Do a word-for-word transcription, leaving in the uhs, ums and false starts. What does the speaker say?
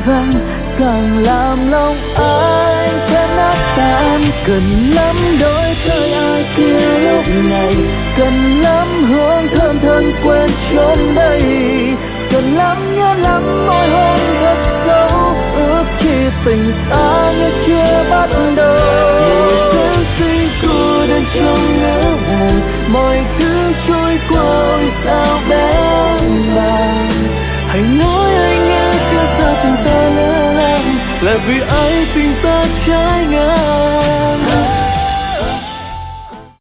vang càng làm lòng anh thêm nát tan. Cần lắm đôi tay ai kia lúc này, cần lắm hương thơm thân quen chốn đây, cần lắm nhớ lắm môi hôn thật sâu. Ước khi tình ta như chưa bắt đầu, mùi hương xinh cô đơn trong ngỡ ngàng, mọi thứ trôi qua ôi sao bé bàng. Hãy nói anh nghe chưa sao tình ta lỡ làng, là vì anh tình ta trái ngang.